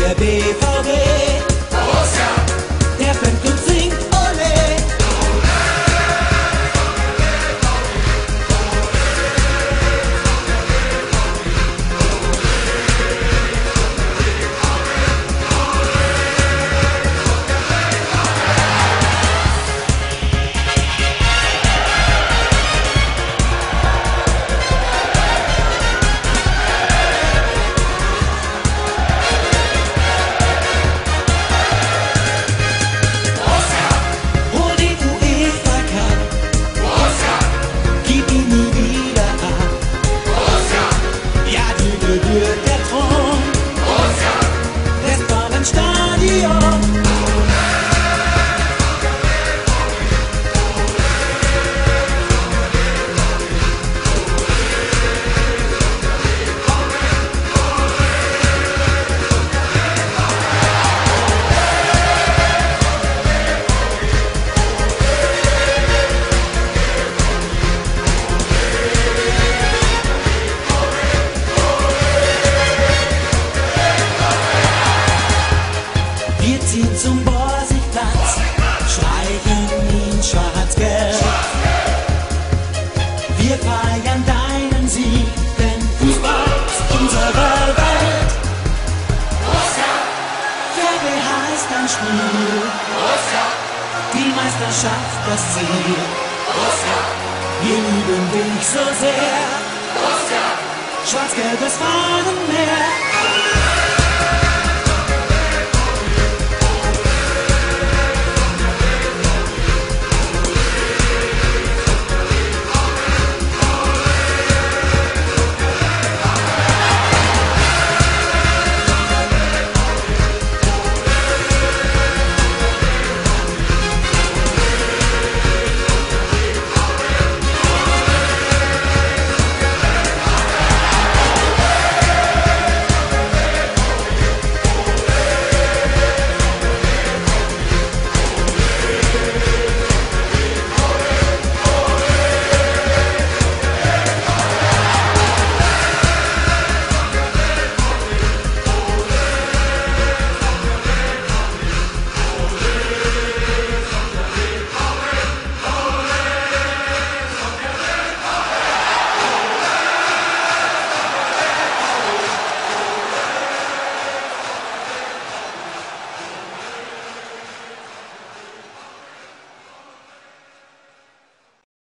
der BVB. Borussia, der fängt und singt Ole. Der Thron, Westfalenstadion. Wir ziehen zum Borsigplatz, streichen ihn schwarz-gelb. Wir feiern deinen Sieg, denn Fußball ist unsere Welt. Derby heißt ein Spiel, die Meisterschaft das Ziel. Wir lieben dich so sehr, schwarz-gelbes Fahnenmeer.